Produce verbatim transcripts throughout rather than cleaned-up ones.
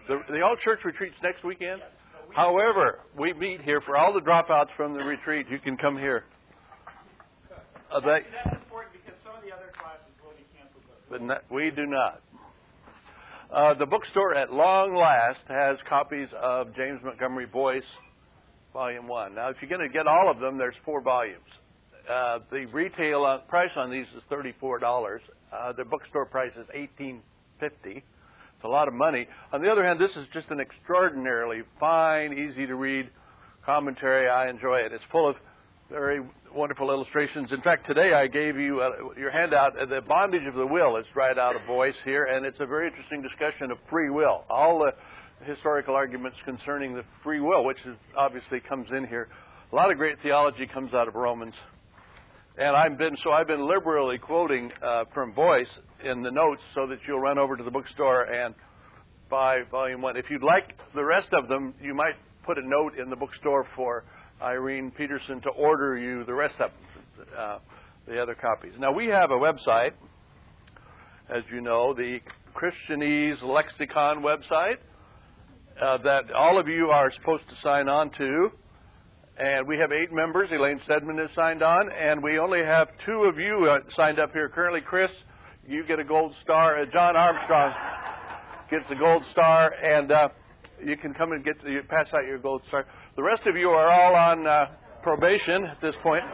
The, the all church retreat's next weekend? Yes. We However, we meet here for all the dropouts from the retreat. You can come here. Uh, that, that's important because some of the other classes will be canceled. But not, we do not. Uh, the bookstore at long last has copies of James Montgomery Boyce, Volume one. Now, if you're going to get all of them, there's four volumes. Uh, the retail price on these is thirty-four dollars. Uh, the bookstore price is eighteen fifty. It's a lot of money. On the other hand, this is just an extraordinarily fine, easy-to-read commentary. I enjoy it. It's full of very wonderful illustrations. In fact, today I gave you uh, your handout, uh, The Bondage of the Will. It's right out of Boyce here, and it's a very interesting discussion of free will. All the historical arguments concerning the free will, which is, obviously comes in here. A lot of great theology comes out of Romans. And I've been so I've been liberally quoting uh, from Boyce in the notes so that you'll run over to the bookstore and buy Volume one. If you'd like the rest of them, you might put a note in the bookstore for Irene Peterson to order you the rest of them, uh, the other copies. Now, we have a website, as you know, the Christianese Lexicon website uh, that all of you are supposed to sign on to. And we have eight members. Elaine Stedman is signed on. And we only have two of you uh, signed up here currently. Chris, you get a gold star. Uh, John Armstrong gets a gold star. And uh, you can come and get you pass out your gold star. The rest of you are all on uh, probation at this point.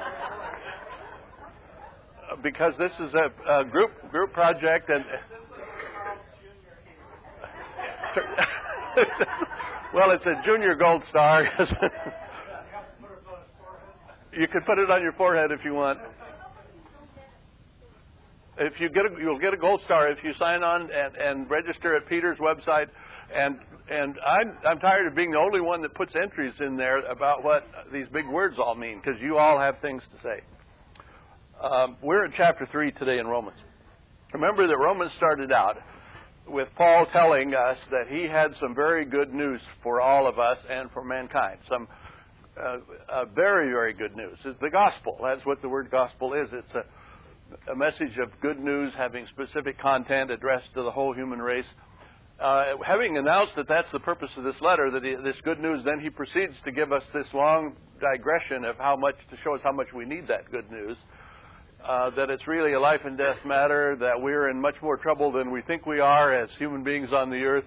Because this is a, a group group project. And well, it's a junior gold star. You can put it on your forehead if you want. If you get a, you'll get a gold star if you sign on and, and register at Peter's website. And and I'm I'm tired of being the only one that puts entries in there about what these big words all mean, because you all have things to say. Um, we're in chapter three today in Romans. Remember that Romans started out with Paul telling us that he had some very good news for all of us and for mankind. Some Uh, uh, very, very good news. It's the gospel. That's what the word gospel is. It's a, a message of good news having specific content addressed to the whole human race. Uh, having announced that that's the purpose of this letter, that he, this good news, then he proceeds to give us this long digression of how much, to show us how much we need that good news. Uh, that it's really a life and death matter, that we're in much more trouble than we think we are as human beings on the earth.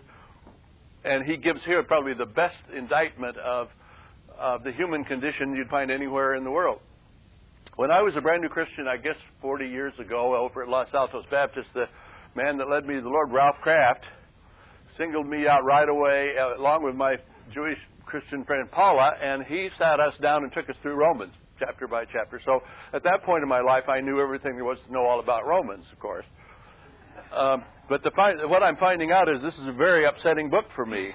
And he gives here probably the best indictment of of the human condition you'd find anywhere in the world. When I was a brand new Christian, I guess forty years ago, over at Los Altos Baptist, the man that led me to the Lord, Ralph Kraft, singled me out right away, uh, along with my Jewish Christian friend Paula, and he sat us down and took us through Romans, chapter by chapter. So at that point in my life, I knew everything there was to know all about Romans, of course. Um, but the fi- what I'm finding out is this is a very upsetting book for me.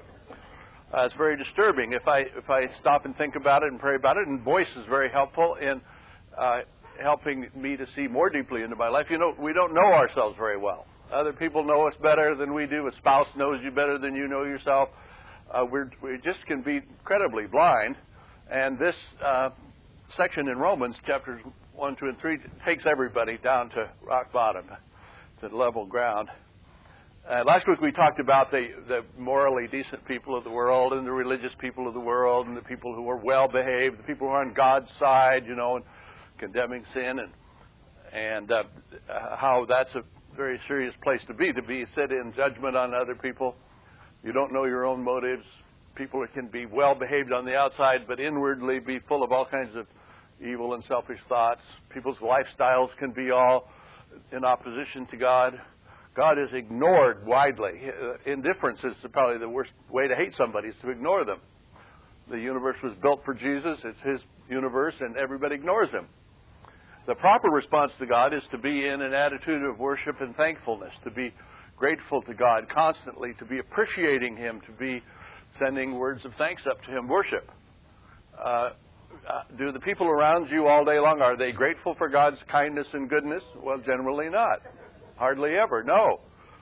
Uh, it's very disturbing if I if I stop and think about it and pray about it. And Boyce is very helpful in uh, helping me to see more deeply into my life. You know, we don't know ourselves very well. Other people know us better than we do. A spouse knows you better than you know yourself. Uh, we're, we just can be incredibly blind. And this uh, section in Romans, chapters one, two, and three, takes everybody down to rock bottom, to level ground. Uh, last week we talked about the, the morally decent people of the world and the religious people of the world and the people who are well behaved, the people who are on God's side, you know, and condemning sin, and and uh, how that's a very serious place to be, to be sit in judgment on other people. You don't know your own motives. People can be well behaved on the outside, but inwardly be full of all kinds of evil and selfish thoughts. People's lifestyles can be all in opposition to God. God is ignored widely. Indifference is probably the worst way to hate somebody, is to ignore them. The universe was built for Jesus. It's his universe, and everybody ignores him. The proper response to God is to be in an attitude of worship and thankfulness, to be grateful to God constantly, to be appreciating him, to be sending words of thanks up to him. Worship. Uh, uh, do the people around you all day long, are they grateful for God's kindness and goodness? Well, generally not. Hardly ever, no.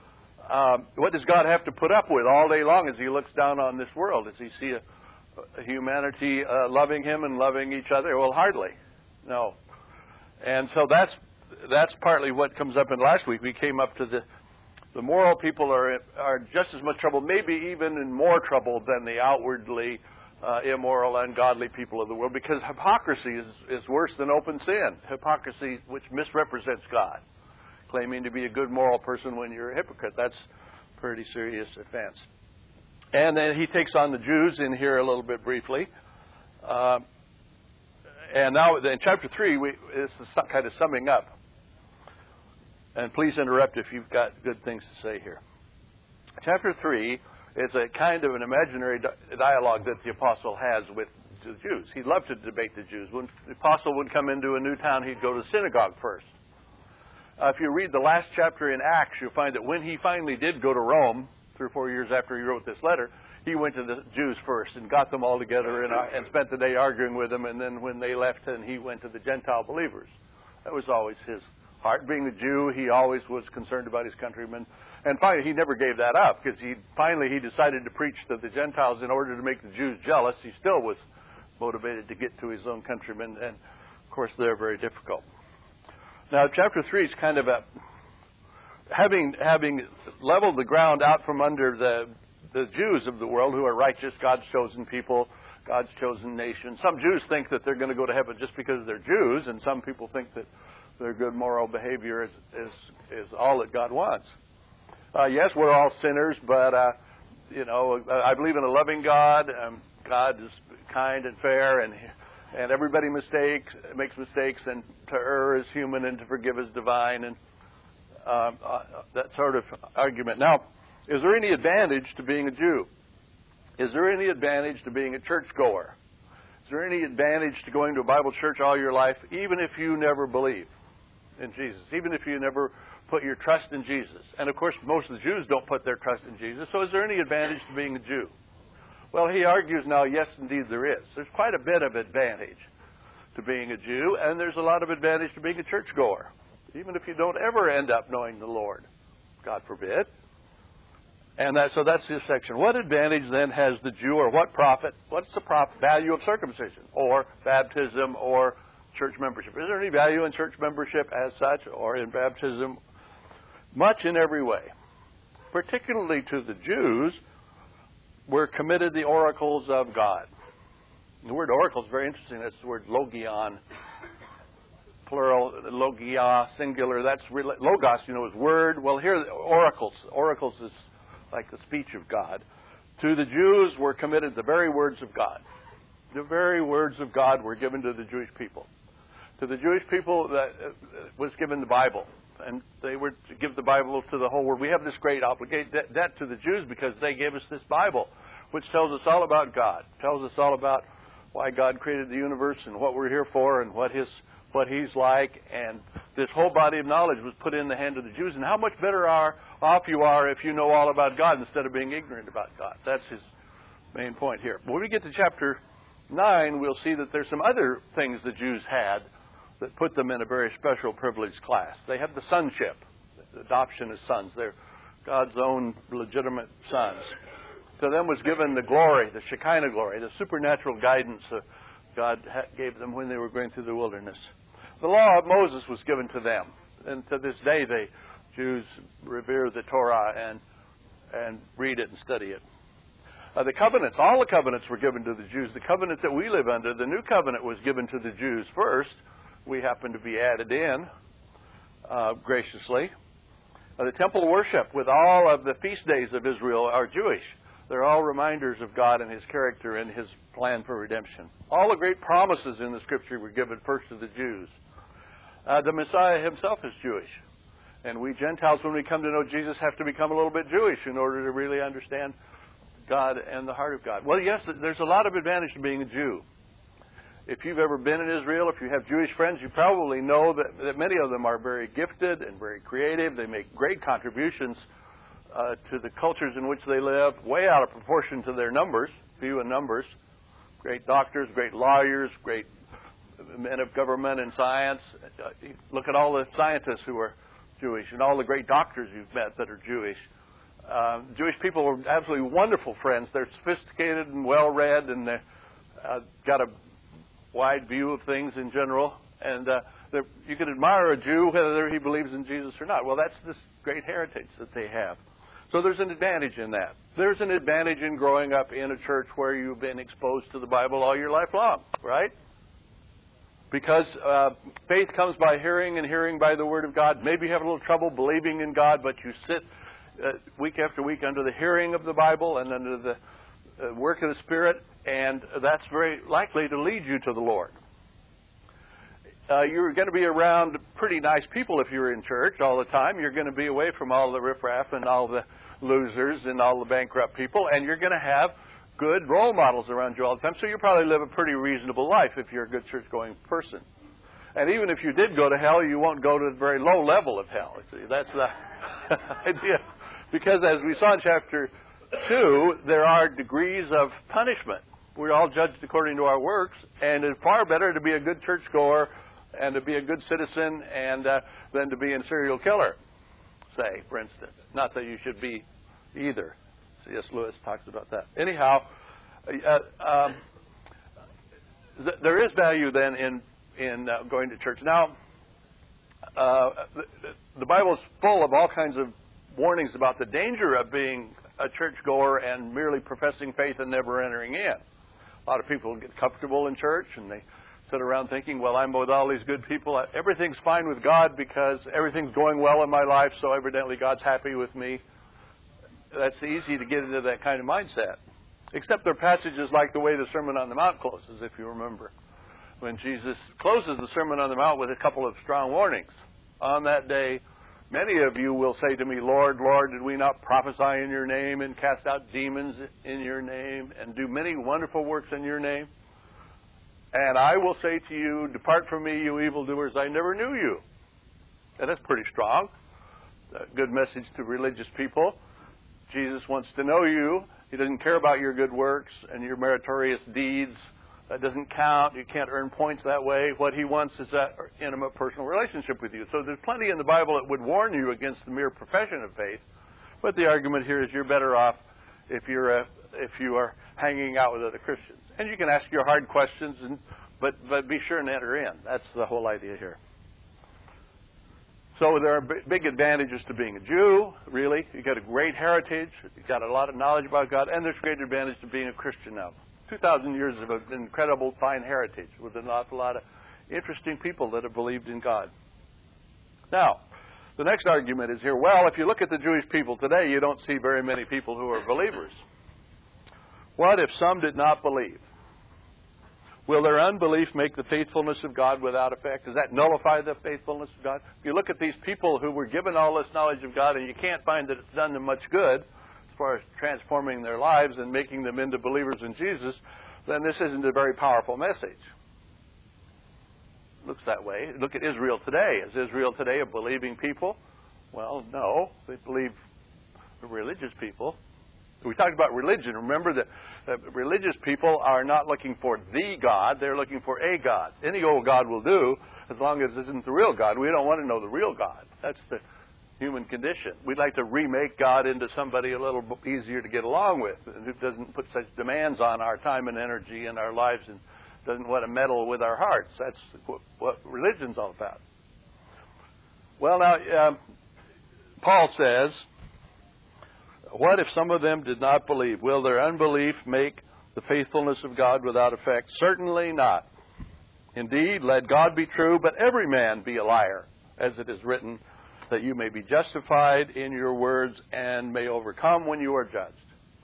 Um, what does God have to put up with all day long as he looks down on this world? Does he see a, a humanity uh, loving him and loving each other? Well, hardly, no. And so that's that's partly what comes up in last week. We came up to the The moral people are are just as much trouble, maybe even in more trouble than the outwardly uh, immoral, ungodly people of the world, because hypocrisy is, is worse than open sin. Hypocrisy, which misrepresents God, claiming to be a good moral person when you're a hypocrite. That's a pretty serious offense. And then he takes on the Jews in here a little bit briefly. Uh, and now in chapter three, we, this is kind of summing up. And please interrupt if you've got good things to say here. Chapter three is a kind of an imaginary di- dialogue that the apostle has with the Jews. He loved to debate the Jews. When the apostle would come into a new town, he'd go to the synagogue first. Uh, if you read the last chapter in Acts, you'll find that when he finally did go to Rome, three or four years after he wrote this letter, he went to the Jews first and got them all together and, uh, and spent the day arguing with them. And then when they left, and he went to the Gentile believers. That was always his heart. Being a Jew, he always was concerned about his countrymen. And finally, he never gave that up, because he finally he decided to preach to the Gentiles in order to make the Jews jealous. He still was motivated to get to his own countrymen, and of course, they're very difficult. Now, chapter three is kind of a having having leveled the ground out from under the the Jews of the world, who are righteous, God's chosen people, God's chosen nation. Some Jews think that they're going to go to heaven just because they're Jews, and some people think that their good moral behavior is is, is all that God wants. Uh, yes, we're all sinners, but uh, you know, I believe in a loving God. Um, God is kind and fair, and and everybody mistakes makes mistakes, and to err is human, and to forgive is divine, and um, uh, that sort of argument. Now, is there any advantage to being a Jew? Is there any advantage to being a churchgoer? Is there any advantage to going to a Bible church all your life, even if you never believe in Jesus, even if you never put your trust in Jesus? And of course, most of the Jews don't put their trust in Jesus. So is there any advantage to being a Jew? Well, he argues now, yes, indeed there is. There's quite a bit of advantage to being a Jew, and there's a lot of advantage to being a churchgoer, even if you don't ever end up knowing the Lord. God forbid. And that, so that's his section. What advantage then has the Jew, or what profit? What's the profit, value of circumcision, or baptism, or church membership? Is there any value in church membership as such, or in baptism? Much in every way. Particularly to the Jews, were committed the oracles of God. The word oracle is very interesting. That's the word logion, plural, logia, singular. That's logos, you know, is word. Well, here, oracles. Oracles is like the speech of God. To the Jews were committed the very words of God. The very words of God were given to the Jewish people. To the Jewish people, that was given the Bible, and they were to give the Bible to the whole world. We have this great obligation debt to the Jews because they gave us this Bible, which tells us all about God, tells us all about why God created the universe and what we're here for and what His what He's like. And this whole body of knowledge was put in the hand of the Jews. And how much better are, off you are if you know all about God instead of being ignorant about God. That's his main point here. When we get to chapter nine, we'll see that there's some other things the Jews had that put them in a very special privileged class. They have the sonship, the adoption as sons. They're God's own legitimate sons. To them was given the glory, the Shekinah glory, the supernatural guidance that God gave them when they were going through the wilderness. The law of Moses was given to them. And to this day, the Jews revere the Torah and and read it and study it. Uh, the covenants, all the covenants were given to the Jews. The covenant that we live under, the new covenant, was given to the Jews first. We happen to be added in uh, graciously. Uh, the temple worship with all of the feast days of Israel are Jewish. They're all reminders of God and His character and His plan for redemption. All the great promises in the Scripture were given first to the Jews. Uh, the Messiah Himself is Jewish. And we Gentiles, when we come to know Jesus, have to become a little bit Jewish in order to really understand God and the heart of God. Well, yes, there's a lot of advantage to being a Jew. If you've ever been in Israel, if you have Jewish friends, you probably know that, that many of them are very gifted and very creative. They make great contributions uh, to the cultures in which they live, way out of proportion to their numbers, few in numbers. Great doctors, great lawyers, great men of government and science. Uh, look at all the scientists who are Jewish and all the great doctors you've met that are Jewish. Uh, Jewish people are absolutely wonderful friends. They're sophisticated and well-read, and they've uh, got a wide view of things in general. And uh, You can admire a Jew whether he believes in Jesus or not. Well, that's this great heritage that they have. So there's an advantage in that. There's an advantage in growing up in a church where you've been exposed to the Bible all your life long, right? Because uh, faith comes by hearing, and hearing by the Word of God. Maybe you have a little trouble believing in God, but you sit uh, week after week under the hearing of the Bible and under the uh, work of the Spirit, and that's very likely to lead you to the Lord. Uh, you're going to be around pretty nice people if you're in church all the time. You're going to be away from all the riffraff and all the losers and all the bankrupt people, and you're going to have good role models around you all the time. So you probably live a pretty reasonable life if you're a good church-going person. And even if you did go to hell, you won't go to the very low level of hell. See, that's the idea. Because as we saw in chapter two, there are degrees of punishment. We're all judged according to our works, and it's far better to be a good churchgoer and to be a good citizen and uh, than to be a serial killer, say, for instance. Not that you should be either. C S Lewis talks about that. Anyhow, uh, um, th- there is value then in in uh, going to church. Now, uh, the, the Bible is full of all kinds of warnings about the danger of being a churchgoer and merely professing faith and never entering in. A lot of people get comfortable in church and they sit around thinking, well, I'm with all these good people. Everything's fine with God because everything's going well in my life, so evidently God's happy with me. That's easy to get into that kind of mindset. Except there are passages like the way the Sermon on the Mount closes, if you remember. When Jesus closes the Sermon on the Mount with a couple of strong warnings. On that day, many of you will say to me, Lord, Lord, did we not prophesy in your name and cast out demons in your name and do many wonderful works in your name? And I will say to you, depart from me, you evildoers, I never knew you. And that's pretty strong. A good message to religious people. Jesus wants to know you. He doesn't care about your good works and your meritorious deeds. That doesn't count. You can't earn points that way. What he wants is that intimate personal relationship with you. So there's plenty in the Bible that would warn you against the mere profession of faith. But the argument here is you're better off if you're a, if you are hanging out with other Christians. And you can ask your hard questions, and, but but be sure and enter in. That's the whole idea here. So there are b- big advantages to being a Jew, really. You've got a great heritage. You've got a lot of knowledge about God. And there's great advantage to being a Christian now. two thousand years of an incredible, fine heritage with an awful lot of interesting people that have believed in God. Now, the next argument is here, well, if you look at the Jewish people today, you don't see very many people who are believers. What if some did not believe? Will their unbelief make the faithfulness of God without effect? Does that nullify the faithfulness of God? If you look at these people who were given all this knowledge of God and you can't find that it's done them much good as far as transforming their lives and making them into believers in Jesus, then this isn't a very powerful message. It looks that way. Look at Israel today. Is Israel today a believing people? Well, no. They believe the religious people. We talked about religion. Remember that uh, religious people are not looking for the God. They're looking for a God. Any old God will do as long as it isn't the real God. We don't want to know the real God. That's the human condition. We'd like to remake God into somebody a little easier to get along with and who doesn't put such demands on our time and energy and our lives and doesn't want to meddle with our hearts. That's what, what religion's all about. Well, now, um, Paul says, what if some of them did not believe? Will their unbelief make the faithfulness of God without effect? Certainly not. Indeed, let God be true, but every man be a liar, as it is written, that you may be justified in your words and may overcome when you are judged.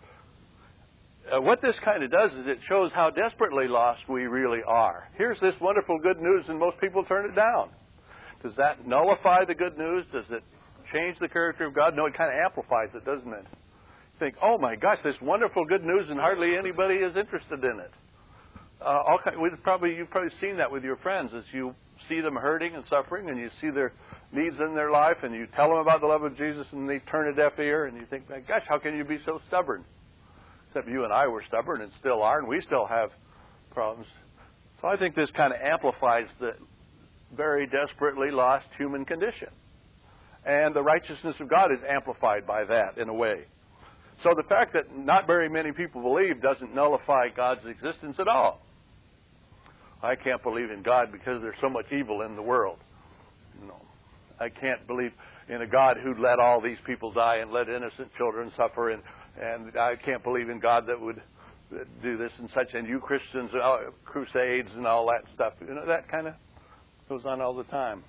Uh, what this kind of does is it shows how desperately lost we really are. Here's this wonderful good news, and most people turn it down. Does that nullify the good news? Does it change the character of God? No, it kind of amplifies it, doesn't it? You think, oh my gosh, this wonderful good news, and hardly anybody is interested in it. Uh, all kind, we've probably you've probably seen that with your friends as you see them hurting and suffering, and you see their needs in their life, and you tell them about the love of Jesus, and they turn a deaf ear, and you think, my gosh, how can you be so stubborn? Except you and I were stubborn and still are, and we still have problems. So I think this kind of amplifies the very desperately lost human condition. And the righteousness of God is amplified by that in a way. So the fact that not very many people believe doesn't nullify God's existence at all. I can't believe in God because there's so much evil in the world. No. I can't believe in a God who'd let all these people die and let innocent children suffer, and, and I can't believe in God that would do this and such, and you Christians, uh, crusades and all that stuff. You know, that kind of goes on all the time.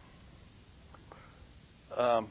Um,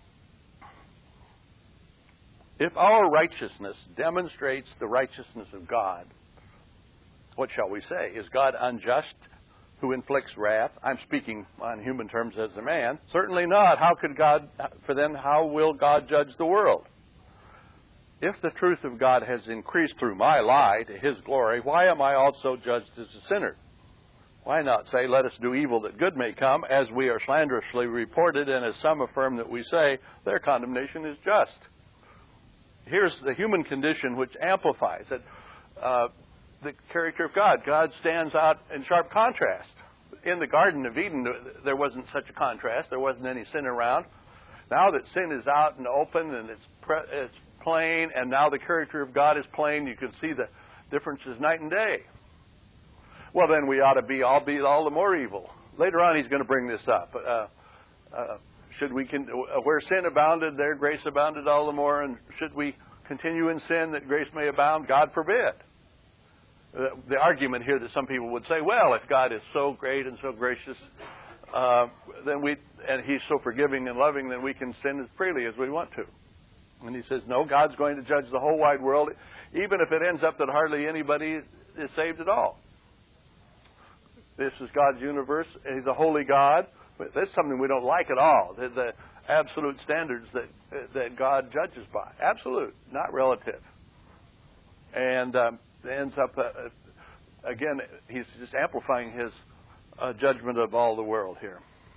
if our righteousness demonstrates the righteousness of God, what shall we say? Is God unjust who inflicts wrath? I'm speaking on human terms as a man. Certainly not. How could God, for then, how will God judge the world? If the truth of God has increased through my lie to His glory, why am I also judged as a sinner? Why not say, let us do evil that good may come, as we are slanderously reported, and as some affirm that we say, their condemnation is just. Here's the human condition which amplifies it. Uh, the character of God. God stands out in sharp contrast. In the Garden of Eden, there wasn't such a contrast. There wasn't any sin around. Now that sin is out and open and it's, pre- it's plain, and now the character of God is plain, you can see the differences night and day. Well, then we ought to be all be all the more evil. Later on, he's going to bring this up. Uh, uh, should we con- where sin abounded, there grace abounded all the more, and should we continue in sin that grace may abound? God forbid. Uh, the argument here that some people would say, well, if God is so great and so gracious, uh, then we and He's so forgiving and loving, then we can sin as freely as we want to. And he says, no, God's going to judge the whole wide world, even if it ends up that hardly anybody is saved at all. This is God's universe. He's a holy God. But that's something we don't like at all. The, the absolute standards that that God judges by. Absolute, not relative. And um, ends up, uh, again, he's just amplifying his uh, judgment of all the world here.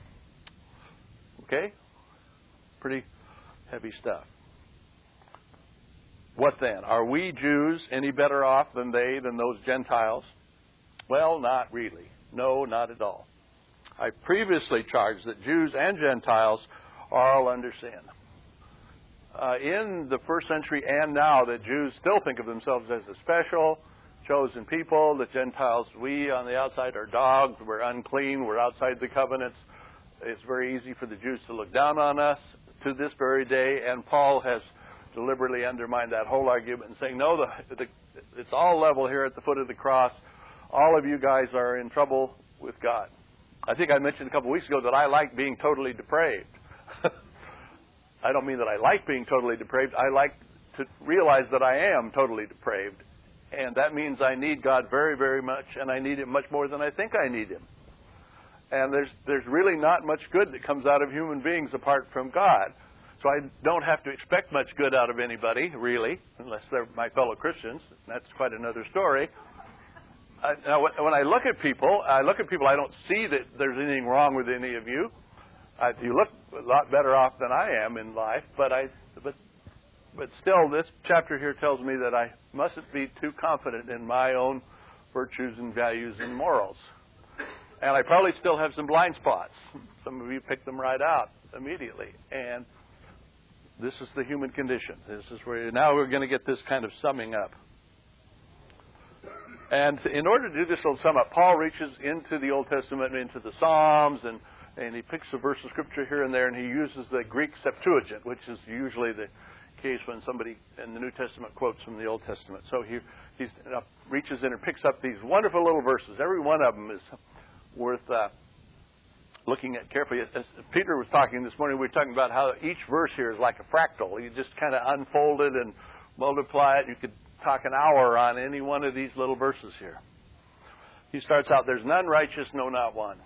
Okay? Pretty heavy stuff. What then? Are we Jews any better off than they, than those Gentiles? Well, not really. No, not at all. I previously charged that Jews and Gentiles are all under sin. Uh, in the first century and now, the Jews still think of themselves as a special, chosen people. The Gentiles, we on the outside are dogs. We're unclean. We're outside the covenants. It's very easy for the Jews to look down on us to this very day, and Paul has deliberately undermined that whole argument and saying, no, the, the, it's all level here at the foot of the cross. All of you guys are in trouble with God. I think I mentioned a couple of weeks ago that I like being totally depraved. I don't mean that I like being totally depraved. I like to realize that I am totally depraved. And that means I need God very, very much, and I need Him much more than I think I need Him. And there's there's really not much good that comes out of human beings apart from God. So I don't have to expect much good out of anybody, really, unless they're my fellow Christians. That's quite another story. I, now, when I look at people, I look at people, I don't see that there's anything wrong with any of you. I, you look a lot better off than I am in life, but I, but, but still, this chapter here tells me that I mustn't be too confident in my own virtues and values and morals. And I probably still have some blind spots. Some of you pick them right out immediately. And this is the human condition. This is where now we're going to get this kind of summing up. And in order to do this little sum up, Paul reaches into the Old Testament, into the Psalms, and, and he picks a verse of Scripture here and there, and he uses the Greek Septuagint, which is usually the case when somebody in the New Testament quotes from the Old Testament. So he he's, uh, reaches in and picks up these wonderful little verses. Every one of them is worth uh, looking at carefully. As Peter was talking this morning, we were talking about how each verse here is like a fractal. You just kind of unfold it and multiply it. You could talk an hour on any one of these little verses here. He starts out, there's none righteous, no, not one.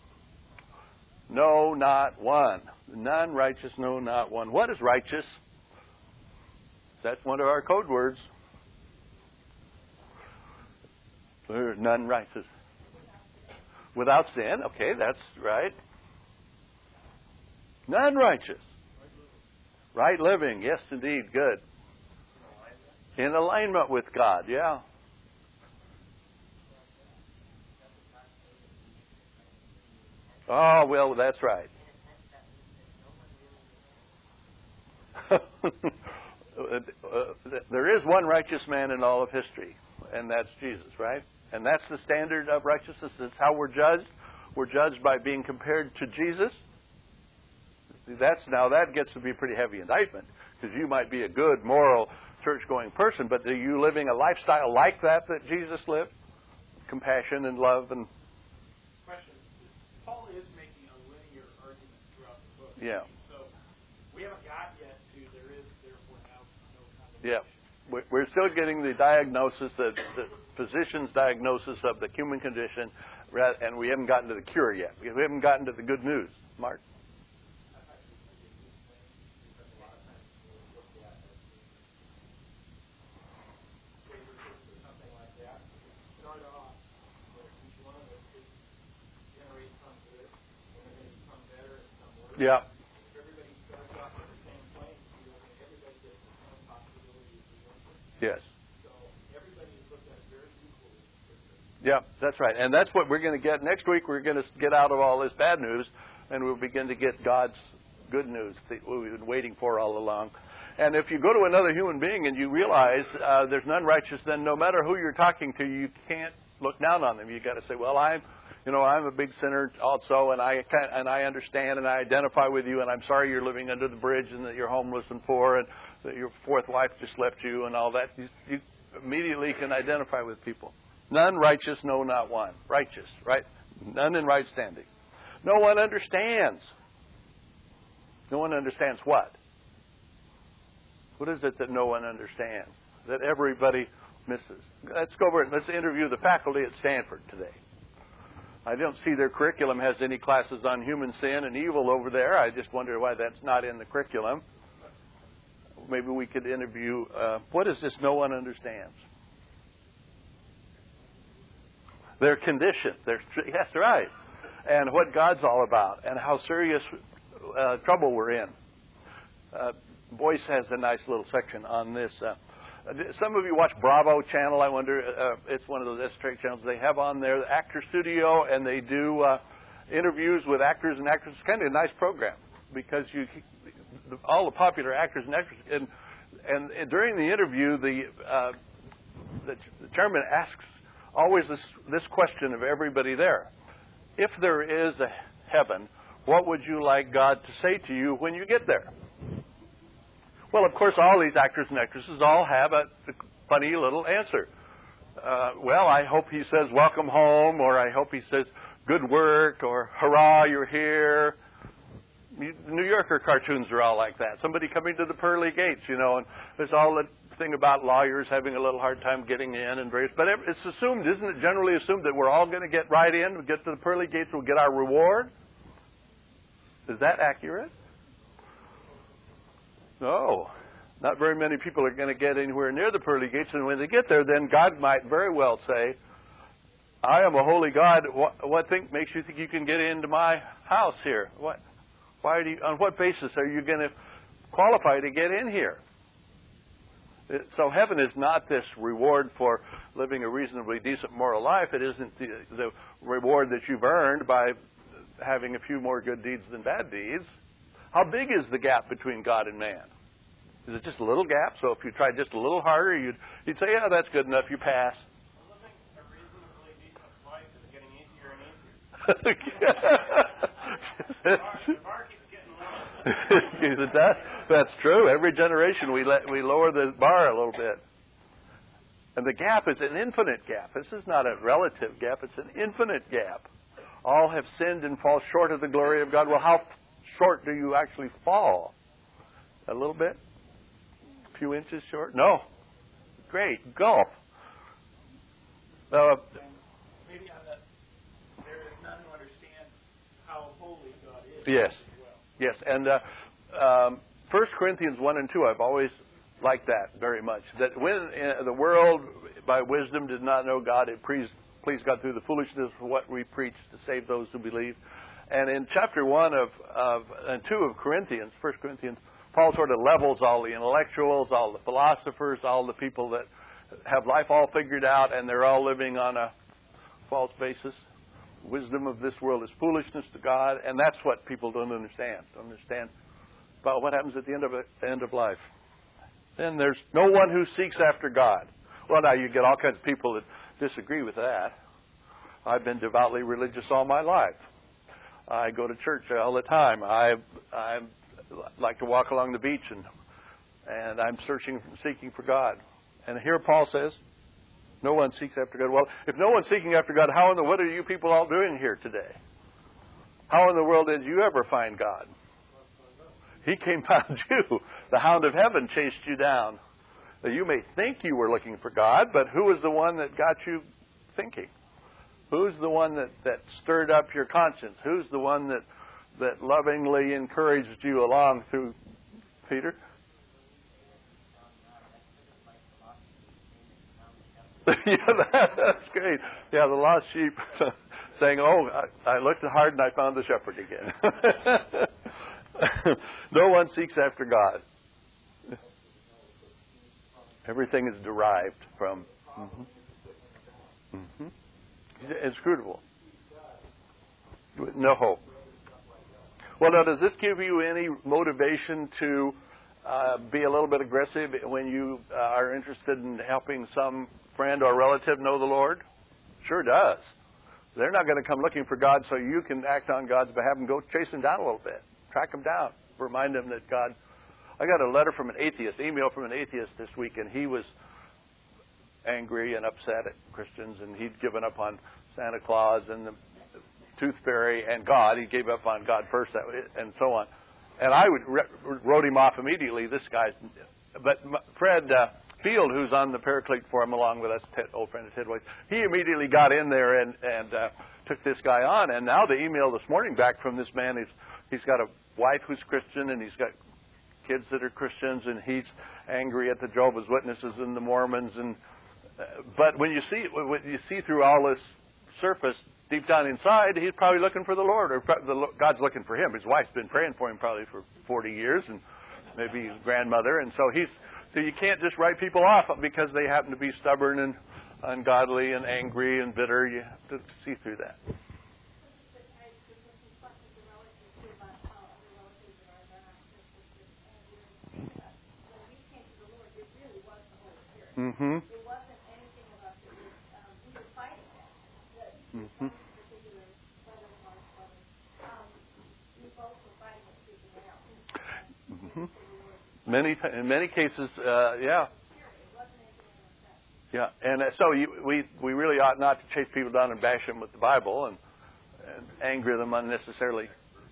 No, not one. None righteous, no, not one. What is righteous? That's one of our code words. There's none righteous. Without sin, okay, that's right. None righteous. Right living, yes indeed, good. In alignment with God, yeah. Oh, well, that's right. There is one righteous man in all of history, and that's Jesus, right? And that's the standard of righteousness. That's how we're judged. We're judged by being compared to Jesus. That's now that gets to be a pretty heavy indictment, because you might be a good, moral, church-going person, but are you living a lifestyle like that that Jesus lived? Compassion and love and... Question. Paul is making a linear argument throughout the book. Yeah. So we haven't got yet to there is therefore now no condemnation. Yeah. We're still getting the diagnosis, the, the physician's diagnosis of the human condition, and we haven't gotten to the cure yet. We haven't gotten to the good news. Mark? Yeah. Yes. Yeah, that's right. And that's what we're going to get. Next week we're going to get out of all this bad news, and we'll begin to get God's good news that we've been waiting for all along. And if you go to another human being and you realize uh, there's none righteous, then no matter who you're talking to, you can't look down on them. You've got to say, well, I'm, you know, I'm a big sinner also, and I can, and I understand and I identify with you, and I'm sorry you're living under the bridge and that you're homeless and poor and that your fourth wife just left you and all that. You, you immediately can identify with people. None righteous, no, not one. Righteous, right? None in right standing. No one understands. No one understands what? What is it that no one understands? That everybody misses? Let's go over it. Let's interview the faculty at Stanford today. I don't see their curriculum has any classes on human sin and evil over there. I just wonder why that's not in the curriculum. Maybe we could interview, uh, what is this no one understands? Their condition. Their, yes, right. And what God's all about and how serious uh, trouble we're in. Uh, Boyce has a nice little section on this. Uh, some of you watch Bravo channel. I wonder, uh, it's one of those esoteric channels. They have on there the Actor Studio, and they do uh, interviews with actors and actresses. It's kind of a nice program because you all the popular actors and actresses. And, and, and during the interview, the, uh, the the chairman asks always this this question of everybody there: if there is a heaven, what would you like God to say to you when you get there? Well, of course, all these actors and actresses all have a funny little answer. Uh, well, I hope he says, welcome home, or I hope he says, good work, or hurrah, you're here. New Yorker cartoons are all like that. Somebody coming to the pearly gates, you know, and there's all the thing about lawyers having a little hard time getting in and various. But it's assumed, isn't it generally assumed that we're all going to get right in, we'll get to the pearly gates, we'll get our reward? Is that accurate? No. Not very many people are going to get anywhere near the pearly gates, and when they get there, then God might very well say, I am a holy God. What, what think makes you think you can get into my house here? What? Why do you, on what basis are you going to qualify to get in here? It, so heaven is not this reward for living a reasonably decent moral life. It isn't the, the reward that you've earned by having a few more good deeds than bad deeds. How big is the gap between God and man? Is it just a little gap? So if you tried just a little harder, you'd, you'd say, yeah, that's good enough, you pass. Living a reasonably decent life is getting easier and easier. the, bar, the bar keeps getting lower. that, that's true. Every generation we let we lower the bar a little bit. And the gap is an infinite gap. This is not a relative gap. It's an infinite gap. All have sinned and fall short of the glory of God. Well, how short do you actually fall? A little bit? A few inches short? No. Great. Gulf. Uh, Maybe on that, there is none who understand how holy God is. Yes. As well. Yes. And uh, um, First Corinthians one and two, I've always liked that very much. That when uh, the world, by wisdom, did not know God, it pleased, pleased God through the foolishness of what we preach to save those who believe. And in chapter one of, of and two of Corinthians, First Corinthians, Paul sort of levels all the intellectuals, all the philosophers, all the people that have life all figured out, and they're all living on a false basis. Wisdom of this world is foolishness to God, and that's what people don't understand. Don't understand about what happens at the end of the end of life. Then there's no one who seeks after God. Well, now you get all kinds of people that disagree with that. I've been devoutly religious all my life. I go to church all the time. I I like to walk along the beach, and and I'm searching, seeking for God. And here Paul says, no one seeks after God. Well, if no one's seeking after God, how in the what are you people all doing here today? How in the world did you ever find God? He came found you. The hound of heaven chased you down. Now, you may think you were looking for God, but who was the one that got you thinking? Who's the one that, that stirred up your conscience? Who's the one that, that lovingly encouraged you along through, Peter? Yeah, that's great. Yeah, the lost sheep saying, oh, I, I looked hard and I found the shepherd again. No one seeks after God. Everything is derived from... Mm-hmm. Mm-hmm. Inscrutable. With no hope. Well, now, does this give you any motivation to uh, be a little bit aggressive when you uh, are interested in helping some friend or relative know the Lord? Sure does. They're not going to come looking for God, so you can act on God's behalf and go chase them down a little bit. Track them down. Remind them that God... I got a letter from an atheist, email from an atheist this week, and he was angry and upset at Christians, and he'd given up on Santa Claus and the Tooth Fairy and God. He gave up on God first, and so on. And I would re- wrote him off immediately. This guy, but Fred uh, Field, who's on the Paraclete Forum along with us, Ted, old friend of Ted White, he immediately got in there and and uh, took this guy on. And now the email this morning back from this man is he's got a wife who's Christian, and he's got kids that are Christians, and he's angry at the Jehovah's Witnesses and the Mormons. And uh, but when you see when you see through all this surface, deep down inside, he's probably looking for the Lord, or the, God's looking for him. His wife's been praying for him probably for forty years, and maybe his grandmother. And so he's so you can't just write people off because they happen to be stubborn and ungodly and angry and bitter. You have to see through that. Mm-hmm. It wasn't anything about it. Um, we were fighting it. The, mm-hmm. particular brother of ours, brother, um, we both were fighting it, speaking out. Mm-hmm. Many, in many cases, uh, yeah. Yeah, and uh, so you, we we really ought not to chase people down and bash them with the Bible and, and anger them unnecessarily.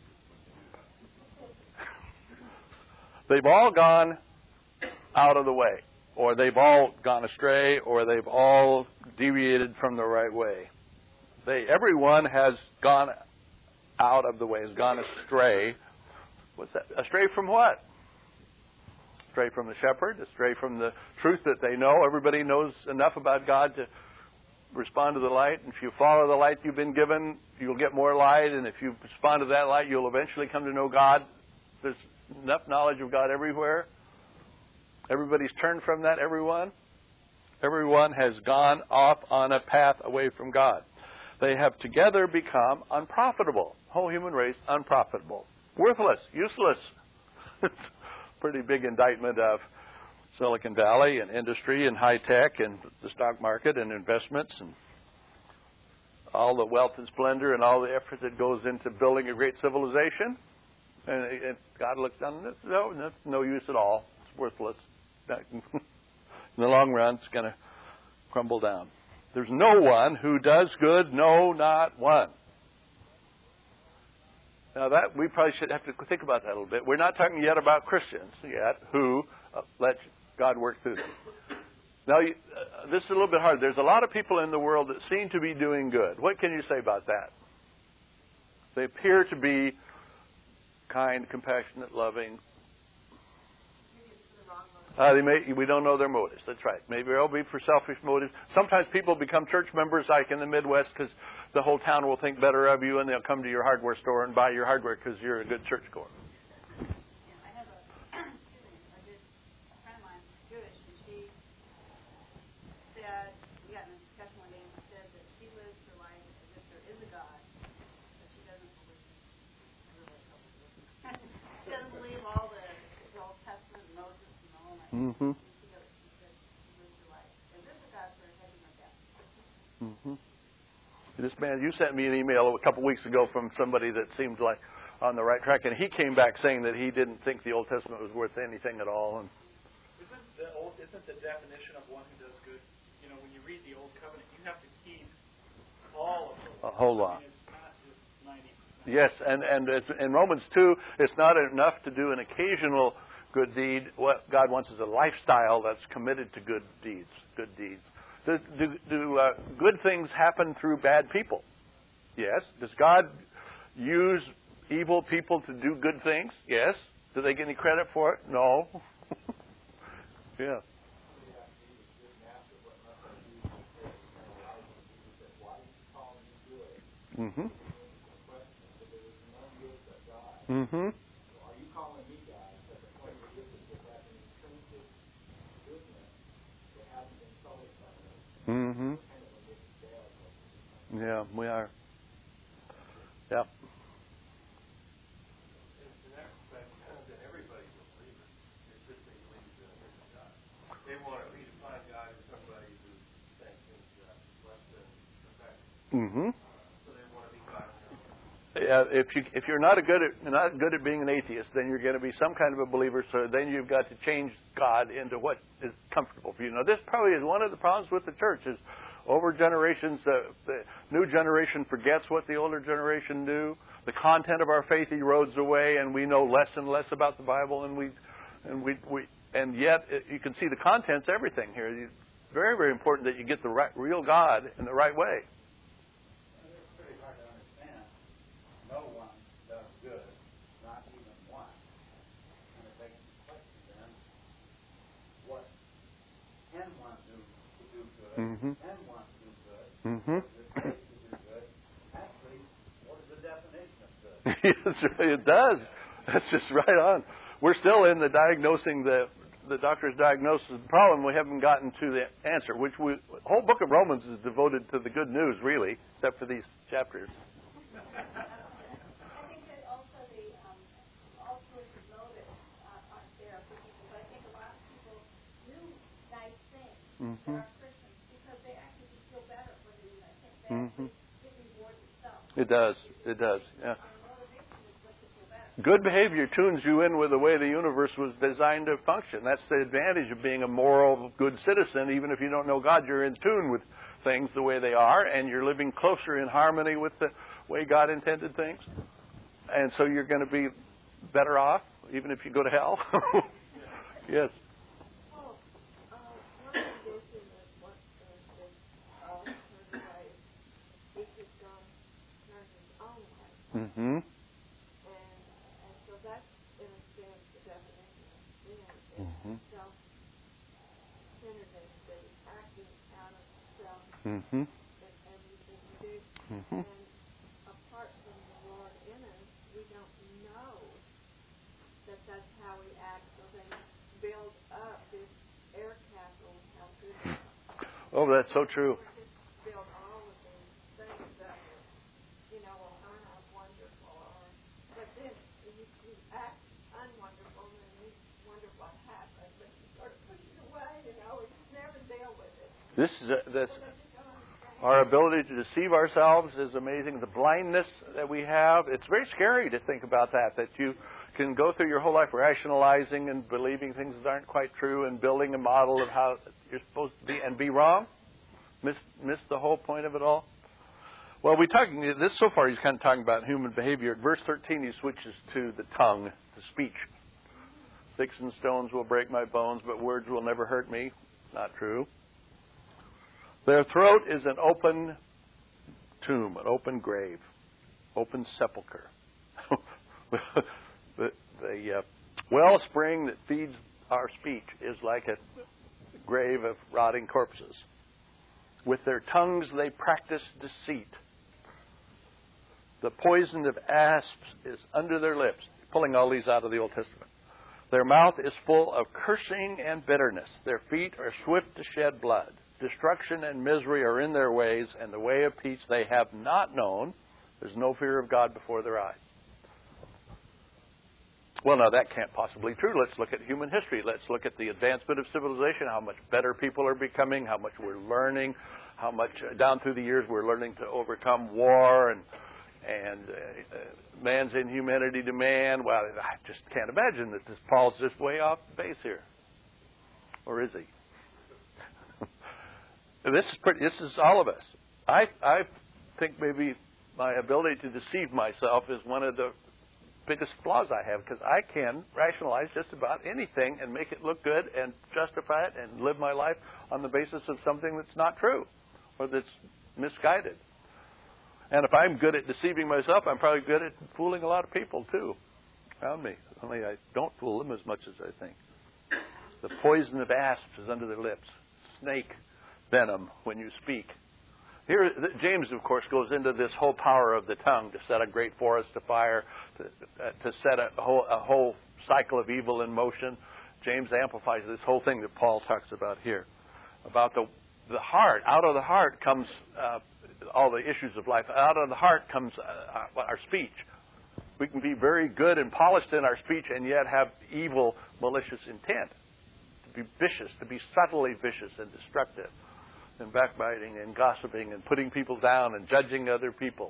They've all gone out of the way. Or they've all gone astray, or they've all deviated from the right way. They, everyone has gone out of the way, has gone astray. What's that? Astray from what? Astray from the shepherd, astray from the truth that they know. Everybody knows enough about God to respond to the light. And if you follow the light you've been given, you'll get more light. And if you respond to that light, you'll eventually come to know God. There's enough knowledge of God everywhere. Everybody's turned from that, everyone. Everyone has gone off on a path away from God. They have together become unprofitable. Whole human race, unprofitable. Worthless, useless. Pretty big indictment of Silicon Valley and industry and high tech and the stock market and investments and all the wealth and splendor and all the effort that goes into building a great civilization. And, and God looks down and says, no, that's no use at all. It's worthless. In the long run, it's going to crumble down. There's no one who does good, no, not one. Now that we probably should have to think about that a little bit. We're not talking yet about Christians yet who uh, let God work through them. Now, you, uh, this is a little bit hard. There's a lot of people in the world that seem to be doing good. What can you say about that? They appear to be kind, compassionate, loving. Uh, they may, we don't know their motives. That's right. Maybe it'll be for selfish motives. Sometimes people become church members, like in the Midwest, because the whole town will think better of you, and they'll come to your hardware store and buy your hardware because you're a good churchgoer. Yeah, I have a, a good friend of mine, Jewish, and she said, we got in a discussion one day, and she said that she lives her life as if there is a God, but she doesn't believe. She doesn't believe all the, the Old Testament, Moses. Mm-hmm. Mm-hmm. This man, you sent me an email a couple weeks ago from somebody that seemed like on the right track, and he came back saying that he didn't think the Old Testament was worth anything at all. And isn't the old, isn't the definition of one who does good? You know, when you read the Old Covenant, you have to keep all of it. A whole lot. I mean, it's not just ninety percent. Yes, and and it's, in Romans two, it's not enough to do an occasional good deed. What God wants is a lifestyle that's committed to good deeds. Good deeds. Do, do, do uh, good things happen through bad people? Yes. Does God use evil people to do good things? Yes. Do they get any credit for it? No. Yeah. Mm-hmm. Mm-hmm. Are you calling me God at the point where you get that intrinsic goodness that hasn't been sullied by us? Mm-hmm. Yeah, we are. Yeah. In that respect, then everybody's a believer. It's just they believe in a different God. They want to redefine God as somebody who thinks is uh, less than perfect. Mm-hmm. So they want to be God. Yeah, if you if you're not a good at not good at being an atheist, then you're going to be some kind of a believer. So then you've got to change God into what is comfortable for you. Now, this probably is one of the problems with the church is over generations, uh, the new generation forgets what the older generation knew. The content of our faith erodes away, and we know less and less about the Bible. And we and we, we and yet it, you can see the content's everything here. It's very very important that you get the right, real God in the right way. It's pretty hard to understand. No one does good, not even one. And it begs the question then, what can one do to do good? Mm-hmm. Can one do good? Mm-hmm. What does it take to do good? Actually, what is the definition of good? Yes, it does. That's just right on. We're still in the diagnosing the the doctor's diagnosis of the problem. We haven't gotten to the answer, which we, the whole book of Romans is devoted to the good news, really, except for these chapters. I think that also the um, altruistic motives uh, aren't there for people. But I think a lot of people do nice things Mm-hmm. that are Christians because they actually feel better when they do nice things. They Mm-hmm. actually get reward themselves. It does. It does. Yeah. Their motivation is what to feel better. Good behavior tunes you in with the way the universe was designed to function. That's the advantage of being a moral, good citizen. Even if you don't know God, you're in tune with things the way they are, and you're living closer in harmony with the way God intended things. And so you're going to be better off, even if you go to hell. Yes. Well, uh, one condition is what is uh, turned away. Each has gone turned his own way. Mm-hmm. And, and so that's, in a sense, the definition of sin is Mhm. self-centeredness, that is acting out of self Mm-hmm. in everything we do. Mm-hmm. And apart from the Lord in us, we don't know that that's how we act. So they build up this air castle of how good we are. Oh, that's so true. We just build all of these things that, you know, well, aren't I wonderful? Or, but then you, you act unwonderful and you wonder what happened. But you sort of push it away, you know, and you never deal with it. This is a, this, So they just don't understand. our ability to deceive ourselves is amazing. The blindness that we have, it's very scary to think about that, that you can go through your whole life rationalizing and believing things that aren't quite true and building a model of how you're supposed to be and be wrong. Miss, miss the whole point of it all. Well, we talking this so far. He's kind of talking about human behavior. At verse thirteen, he switches to the tongue, the speech. Sticks and stones will break my bones, but words will never hurt me. Not true. Their throat is an open tomb, an open grave, open sepulcher. the the uh, wellspring that feeds our speech is like a grave of rotting corpses. With their tongues they practice deceit. The poison of asps is under their lips. Pulling all these out of the Old Testament. Their mouth is full of cursing and bitterness. Their feet are swift to shed blood. Destruction and misery are in their ways, and the way of peace they have not known. There's no fear of God before their eyes. Well, no, that can't possibly be true. Let's look at human history. Let's look at the advancement of civilization, how much better people are becoming, how much we're learning, how much uh, down through the years we're learning to overcome war and and uh, uh, man's inhumanity to man. Well, I just can't imagine that this Paul's just way off base here. Or is he? This is pretty, this is all of us. I I think maybe my ability to deceive myself is one of the biggest flaws I have, because I can rationalize just about anything and make it look good and justify it and live my life on the basis of something that's not true or that's misguided. And if I'm good at deceiving myself, I'm probably good at fooling a lot of people too around me. Only I don't fool them as much as I think. The poison of asps is under their lips. Snake venom when you speak. Here, James, of course, goes into this whole power of the tongue to set a great forest afire, to, uh, to set a whole, a whole cycle of evil in motion. James amplifies this whole thing that Paul talks about here, about the the heart. Out of the heart comes uh, all the issues of life. Out of the heart comes uh, our speech. We can be very good and polished in our speech and yet have evil, malicious intent. To be vicious, to be subtly vicious and destructive, and backbiting and gossiping and putting people down and judging other people.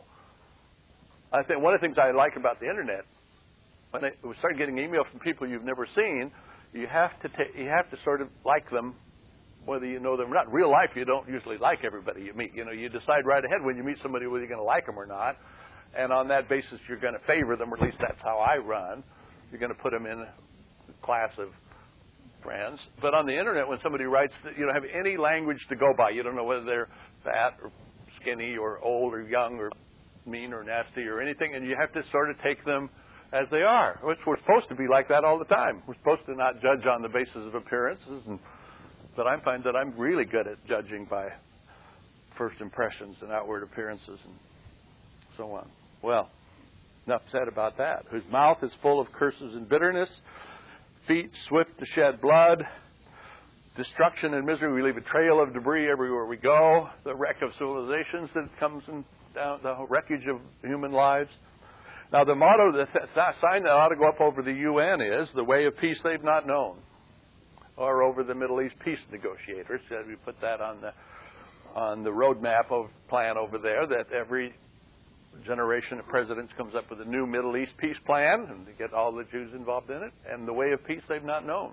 I think one of the things I like about the internet, when I, we start getting email from people you've never seen, you have to ta- you have to sort of like them, whether you know them or not. In real life, you don't usually like everybody you meet. You know, you decide right ahead when you meet somebody whether you're going to like them or not, and on that basis, you're going to favor them, or at least that's how I run. You're going to put them in a class of friends. But on the internet, when somebody writes, that you don't have any language to go by. You don't know whether they're fat or skinny or old or young or mean or nasty or anything, and you have to sort of take them as they are. Which we're supposed to be like that all the time. We're supposed to not judge on the basis of appearances, and but I find that I'm really good at judging by first impressions and outward appearances and so on. Well, enough said about that. Whose mouth is full of curses and bitterness, feet swift to shed blood, destruction and misery. We leave a trail of debris everywhere we go. The wreck of civilizations that comes in, down, the wreckage of human lives. Now, the motto, the th- sign that ought to go up over the U N is the way of peace they've not known, or over the Middle East peace negotiators. So we put that on the on the roadmap of plan over there. That every generation of presidents comes up with a new Middle East peace plan, and to get all the Jews involved in it, and the way of peace they've not known.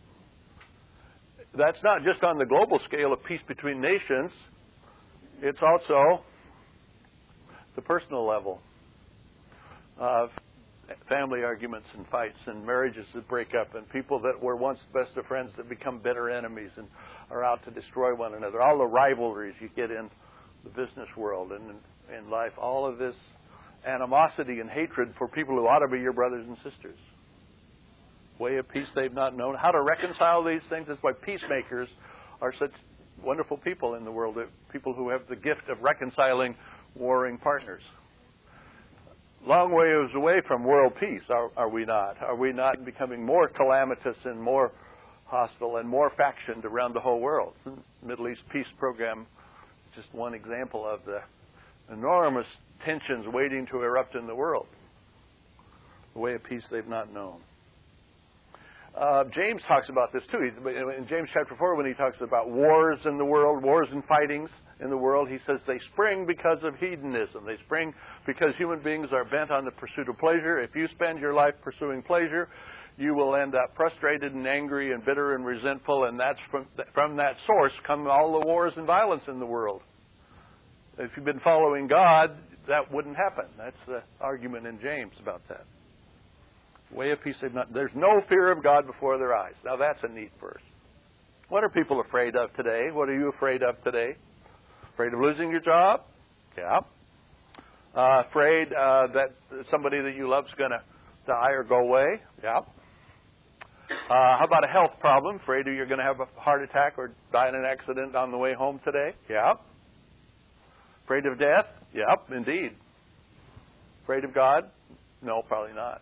That's not just on the global scale of peace between nations. It's also the personal level of family arguments and fights and marriages that break up and people that were once best of friends that become bitter enemies and are out to destroy one another. All the rivalries you get in the business world and in, in life. All of this animosity and hatred for people who ought to be your brothers and sisters. Way of peace they've not known. How to reconcile these things. That's why peacemakers are such wonderful people in the world. People who have the gift of reconciling warring partners. Long ways away from world peace, are, are we not? Are we not becoming more calamitous and more hostile and more factioned around the whole world? The Middle East peace program is just one example of the enormous tensions waiting to erupt in the world. The way of peace they've not known. Uh, James talks about this too. In James chapter four, when he talks about wars in the world, wars and fightings in the world, he says they spring because of hedonism. They spring because human beings are bent on the pursuit of pleasure. If you spend your life pursuing pleasure, you will end up frustrated and angry and bitter and resentful, and that's from, from that source come all the wars and violence in the world. If you've been following God, that wouldn't happen. That's the argument in James about that. Way of peace they've not. There's no fear of God before their eyes. Now that's a neat verse. What are people afraid of today? What are you afraid of today? Afraid of losing your job? Yeah. Uh, afraid uh, that somebody that you love is going to die or go away? Yeah. Uh, how about a health problem? Afraid you're going to have a heart attack or die in an accident on the way home today? Yeah. Afraid of death? Yep, indeed. Afraid of God? No, probably not.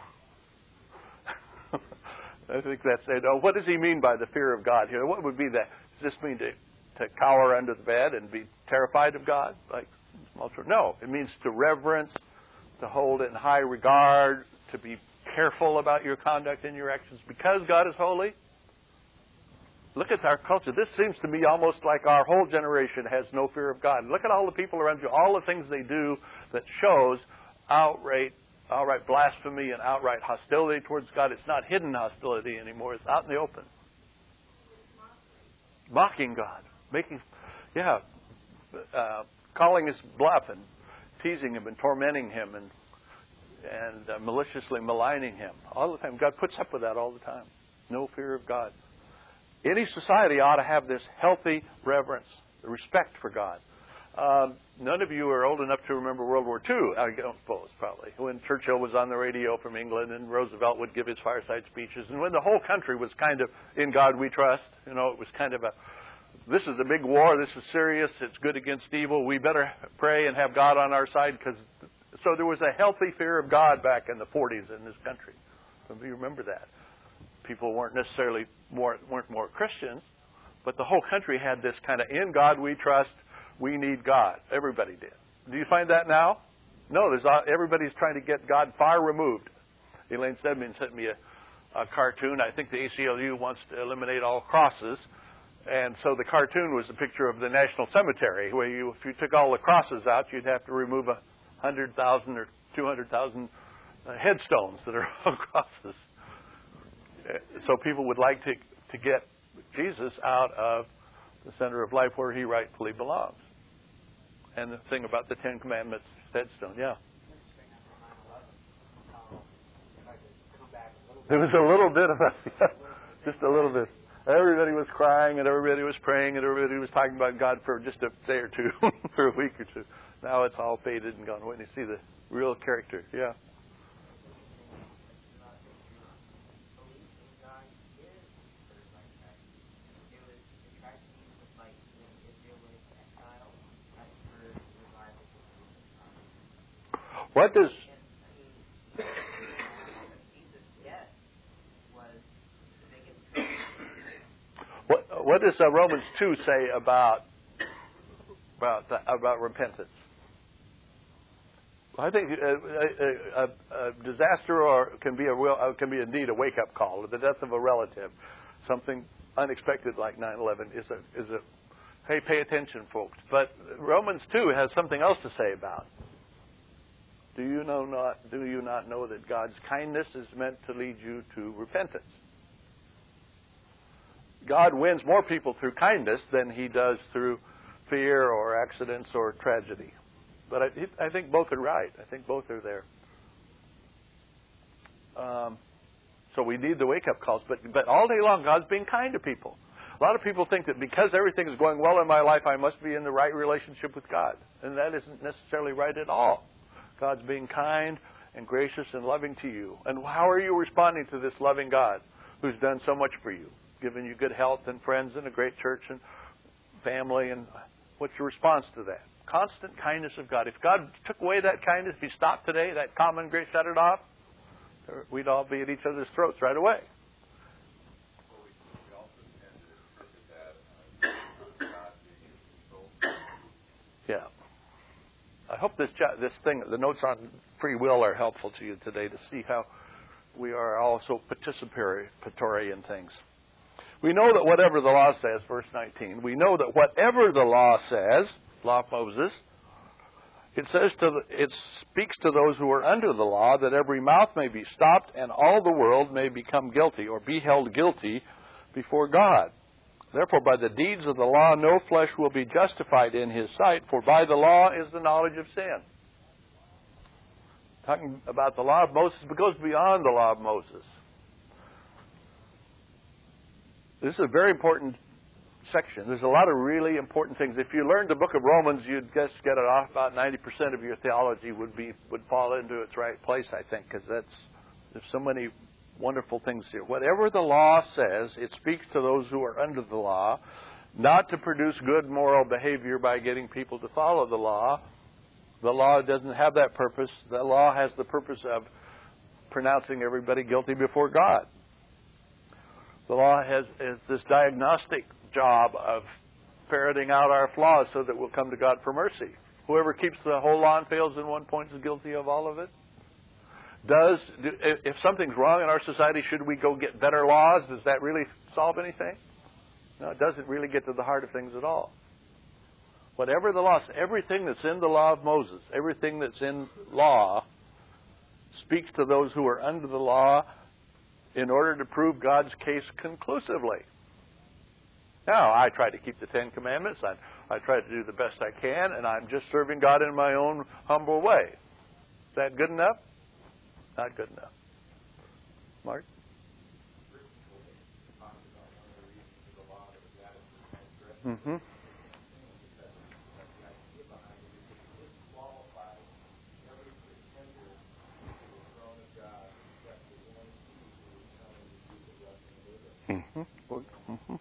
I think that's it. Oh, what does he mean by the fear of God here? What would be that? Does this mean to, to cower under the bed and be terrified of God? Like small children? No, it means to reverence, to hold it in high regard, to be careful about your conduct and your actions because God is holy? Look at our culture. This seems to me almost like our whole generation has no fear of God. Look at all the people around you, all the things they do that shows outright, outright blasphemy and outright hostility towards God. It's not hidden hostility anymore. It's out in the open. Mocking God. Making, yeah, uh, calling his bluff and teasing him and tormenting him and and uh, maliciously maligning him all the time. God puts up with that all the time. No fear of God. Any society ought to have this healthy reverence, respect for God. Um, none of you are old enough to remember World War Two, I don't suppose, probably, when Churchill was on the radio from England and Roosevelt would give his fireside speeches, and when the whole country was kind of, in God we trust, you know, it was kind of a, this is a big war, this is serious, it's good against evil, we better pray and have God on our side, because, so there was a healthy fear of God back in the forties in this country. Some of you remember that. People weren't necessarily more, weren't more Christians, but the whole country had this kind of, in God we trust, we need God. Everybody did. Do you find that now? No, there's everybody's trying to get God far removed. Elaine Stedman sent me a, a cartoon. I think the A C L U wants to eliminate all crosses. And so the cartoon was a picture of the National Cemetery, where you, if you took all the crosses out, you'd have to remove a hundred thousand or two hundred thousand uh, headstones that are all crosses. So people would like to to get Jesus out of the center of life where he rightfully belongs. And the thing about the Ten Commandments headstone, yeah. There was a little bit of a, just a little bit. Everybody was crying and everybody was praying and everybody was talking about God for just a day or two, for a week or two. Now it's all faded and gone. When you see the real character, yeah. What does what what does uh, Romans two say about about the, about repentance? I think a, a, a, a disaster or can be a real, uh, can be indeed a wake up call. The death of a relative, something unexpected like nine eleven is a is a hey, pay attention, folks. But Romans two has something else to say about it. Do you know not? Do you not know that God's kindness is meant to lead you to repentance? God wins more people through kindness than He does through fear or accidents or tragedy. But I, I think both are right. I think both are there. Um, so we need the wake-up calls. But but all day long, God's being kind to people. A lot of people think that because everything is going well in my life, I must be in the right relationship with God, and that isn't necessarily right at all. God's being kind and gracious and loving to you. And how are you responding to this loving God who's done so much for you, given you good health and friends and a great church and family? And what's your response to that? Constant kindness of God. If God took away that kindness, if He stopped today, that common grace shut it off, we'd all be at each other's throats right away. Yeah. I hope this this thing, the notes on free will are helpful to you today to see how we are also participatory in things. We know that whatever the law says, verse nineteen, we know that whatever the law says, law of Moses, it says to the, it speaks to those who are under the law that every mouth may be stopped and all the world may become guilty or be held guilty before God. Therefore, by the deeds of the law, no flesh will be justified in His sight, for by the law is the knowledge of sin. Talking about the law of Moses, but goes beyond the law of Moses. This is a very important section. There's a lot of really important things. If you learned the book of Romans, you'd just get it off. About ninety percent of your theology would be would fall into its right place, I think, because that's there's so many wonderful things here. Whatever the law says, it speaks to those who are under the law, not to produce good moral behavior by getting people to follow the law. The law doesn't have that purpose. The law has the purpose of pronouncing everybody guilty before God. The law has, has this diagnostic job of ferreting out our flaws so that we'll come to God for mercy. Whoever keeps the whole law and fails in one point is guilty of all of it. Does do, if something's wrong in our society, should we go get better laws? Does that really solve anything? No, it doesn't really get to the heart of things at all. Whatever the law, everything that's in the law of Moses, everything that's in law, speaks to those who are under the law in order to prove God's case conclusively. Now, I try to keep the Ten Commandments. I, I try to do the best I can, and I'm just serving God in my own humble way. Is that good enough? Not good enough. Mark? Mm-hmm. Mm-hmm. Mm-hmm.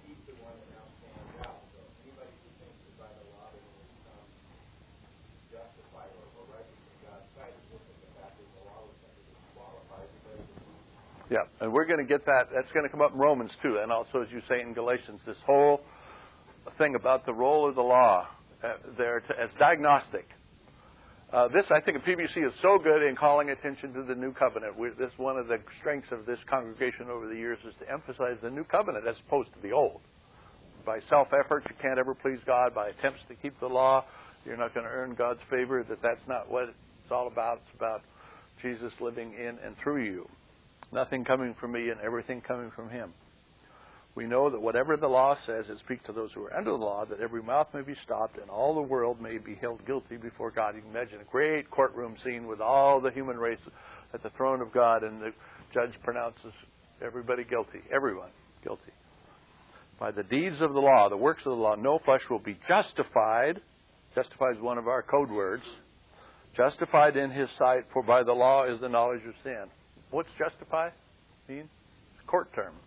Yeah, and we're going to get that. That's going to come up in Romans too, and also, as you say, in Galatians, this whole thing about the role of the law uh, there to, as diagnostic. Uh, this, I think, P B C is so good in calling attention to the new covenant. We, this one of the strengths of this congregation over the years is to emphasize the new covenant as opposed to the old. By self-effort, you can't ever please God. By attempts to keep the law, you're not going to earn God's favor. That that's not what it's all about. It's about Jesus living in and through you. Nothing coming from me and everything coming from Him. We know that whatever the law says, it speaks to those who are under the law, that every mouth may be stopped and all the world may be held guilty before God. You can imagine a great courtroom scene with all the human race at the throne of God, and the judge pronounces everybody guilty, everyone guilty. By the deeds of the law, the works of the law, no flesh will be justified. Justified is one of our code words. Justified in His sight, for by the law is the knowledge of sin. What's justify mean? It's a court term.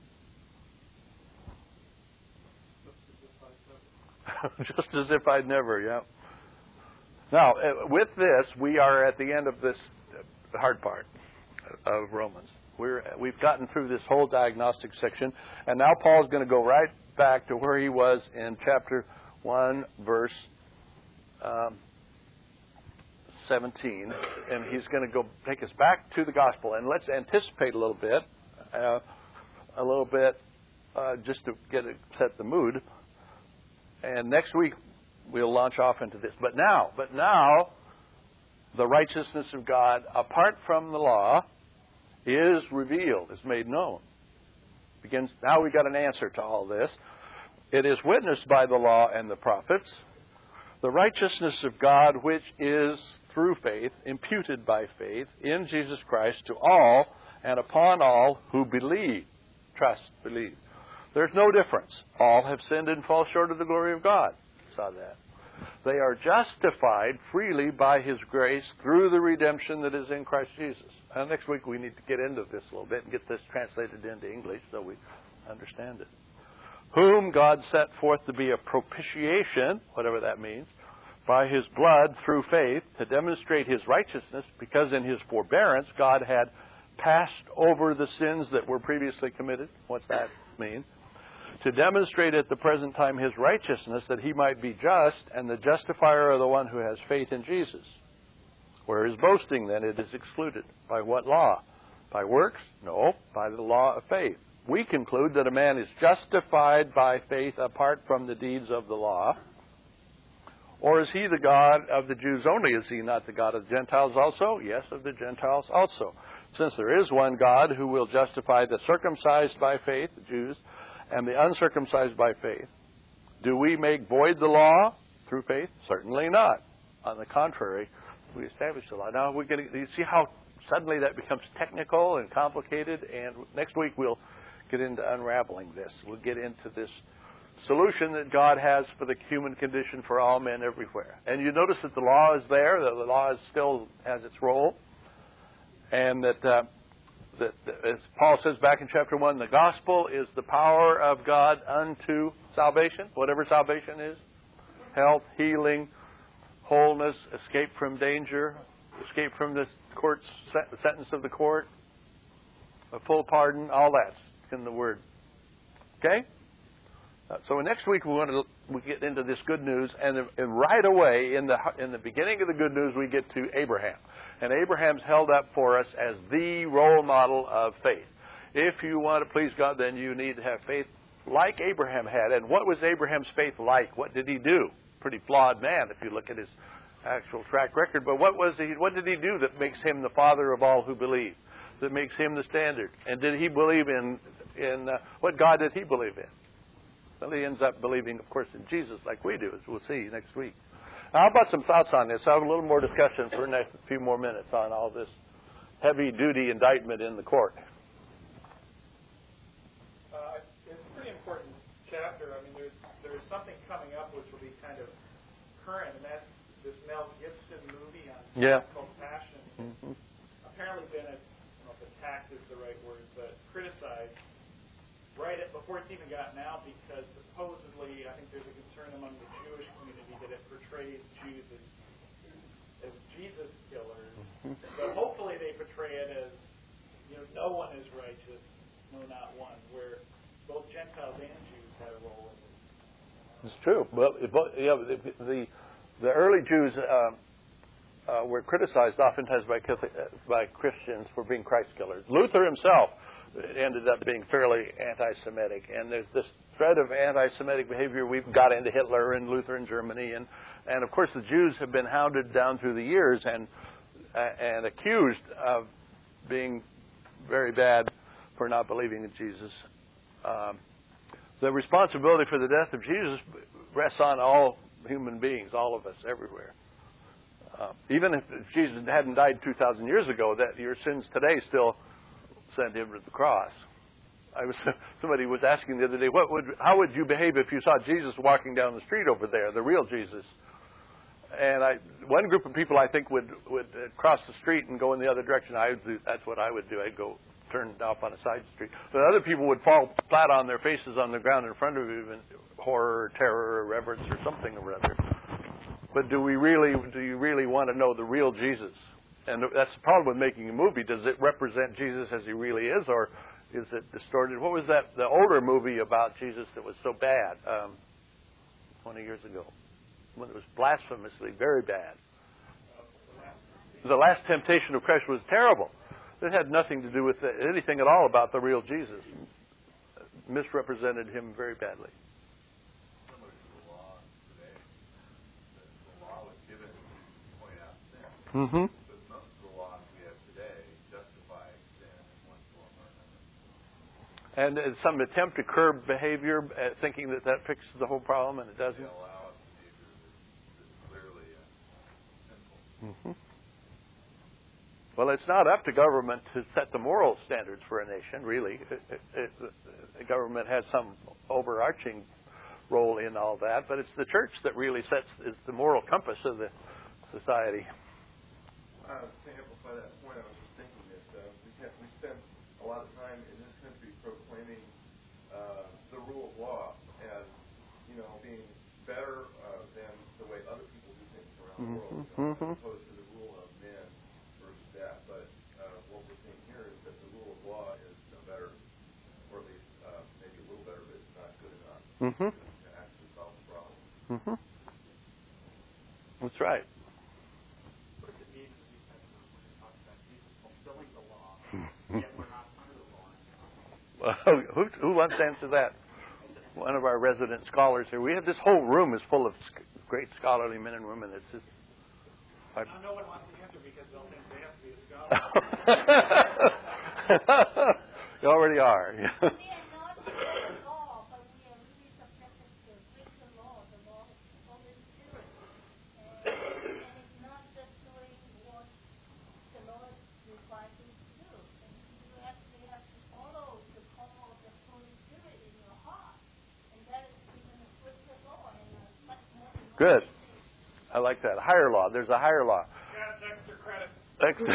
Just as if I'd never, yeah. Now, with this, we are at the end of this hard part of Romans. We're, we've gotten through this whole diagnostic section, and now Paul's going to go right back to where he was in chapter one, verse um, seventeen, and he's going to go take us back to the gospel. And let's anticipate a little bit, uh, a little bit, uh, just to get it, set the mood. And next week we'll launch off into this. But now, but now, the righteousness of God, apart from the law, is revealed, is made known. Begins now. We got an answer to all this. It is witnessed by the law and the prophets, the righteousness of God, which is through faith, imputed by faith in Jesus Christ to all and upon all who believe, trust, believe. There's no difference. All have sinned and fall short of the glory of God. Saw that. They are justified freely by His grace through the redemption that is in Christ Jesus. Uh, next week we need to get into this a little bit and get this translated into English so we understand it. Whom God set forth to be a propitiation, whatever that means, by His blood through faith to demonstrate His righteousness, because in His forbearance God had passed over the sins that were previously committed. What's that mean? To demonstrate at the present time His righteousness, that He might be just and the justifier of the one who has faith in Jesus. Where is boasting then? It is excluded. By what law? By works? No, by the law of faith. We conclude that a man is justified by faith apart from the deeds of the law. Or is He the God of the Jews only? Is He not the God of the Gentiles also? Yes, of the Gentiles also. Since there is one God who will justify the circumcised by faith, the Jews, and the uncircumcised by faith. Do we make void the law through faith? Certainly not. On the contrary, we establish the law. Now, we're getting, you see how suddenly that becomes technical and complicated? And next week we'll get into unraveling this. We'll get into this solution that God has for the human condition for all men everywhere. And you notice that the law is there, that the law is still has its role, and that... Uh, That, as Paul says back in chapter one, the gospel is the power of God unto salvation, whatever salvation is. Health, healing, wholeness, escape from danger, escape from the court's the sentence of the court, a full pardon, all that's in the Word. Okay? Uh, so next week we want to we get into this good news, and, and right away in the in the beginning of the good news we get to Abraham, and Abraham's held up for us as the role model of faith. If you want to please God, then you need to have faith like Abraham had. And what was Abraham's faith like? What did he do? Pretty flawed man if you look at his actual track record. But what was he? What did he do that makes him the father of all who believe? That makes him the standard? And did he believe in in uh, what God did he believe in? Well, he ends up believing, of course, in Jesus like we do, as we'll see next week. Now, how about some thoughts on this? I have a little more discussion for the next few more minutes on all this heavy-duty indictment in the court. Uh, it's a pretty important chapter. I mean, there's there's something coming up which will be kind of current, and that's this Mel Gibson movie on Yeah. called Passion. Mm-hmm. Apparently been, a, I don't know if attacked is the right word, but criticized right at, before it's even gotten out, because supposedly, I think there's a concern among the Jewish community that it portrays Jews as, as Jesus killers. Mm-hmm. But hopefully they portray it as, you know, no one is righteous, no, not one, where both Gentiles and Jews had a role in it. It's true. Well, it, yeah, the, the the early Jews uh, uh, were criticized oftentimes by Catholic, uh, by Christians for being Christ killers. Luther himself ended up being fairly anti-Semitic, and there's this thread of anti-Semitic behavior. We've got into Hitler and Luther in Germany, and and of course the Jews have been hounded down through the years and uh, and accused of being very bad for not believing in Jesus. Um, the responsibility for the death of Jesus rests on all human beings, all of us, everywhere. Uh, even if Jesus hadn't died two thousand years ago, that your sins today still send him to the cross. I was somebody was asking the other day, what would how would you behave if you saw Jesus walking down the street over there, the real Jesus? And I one group of people I think would would cross the street and go in the other direction. I would do, that's what I would do. I'd go turn off on a side street. But other people would fall flat on their faces on the ground in front of you in horror, or terror, or reverence, or something or other. But do we really do you really want to know the real Jesus? And that's the problem with making a movie. Does it represent Jesus as he really is, or is it distorted? What was that, the older movie about Jesus that was so bad um, twenty years ago? When it was blasphemously very bad. The Last Temptation of Christ was terrible. It had nothing to do with anything at all about the real Jesus. Misrepresented him very badly. Similar to the law today, the law was given to point out sin. Mm-hmm. And uh, some attempt to curb behavior, uh, thinking that that fixes the whole problem, and it doesn't. They allow behavior that's clearly uh, sinful. Mm-hmm. Well, it's not up to government to set the moral standards for a nation, really. It, it, it, the government has some overarching role in all that, but it's the church that really sets is the moral compass of the society. Uh, to amplify that point, I was just thinking that uh, we, have, we spend a lot of time in this country proclaiming uh, the rule of law as, you know, being better uh, than the way other people do things around Mm-hmm. the world, you know, Mm-hmm. as opposed to the rule of man versus that. But uh, what we're seeing here is that the rule of law is no better, or at least uh, maybe a little better, but it's not good enough Mm-hmm. to, to actually solve the problem. Mm-hmm. That's right. What does it mean in the New Testament when it talks about Jesus fulfilling the law, yet we're not under the law? Well, who, who wants to answer that? One of our resident scholars here. We have this whole room is full of sc- great scholarly men and women. It's just. I, Now, no one wants to answer because they'll think they have to be a scholar. You already are. We are not under the law, but we are really subjected to greater law, the law of the Holy Spirit. And, and it's not just doing what the Lord requires you to do. And you actually have to follow the call of the Holy Spirit in your heart. And that is even a greater law and a much more Good. I like that. Higher law. There's a higher law. Yeah, extra credit. Extra.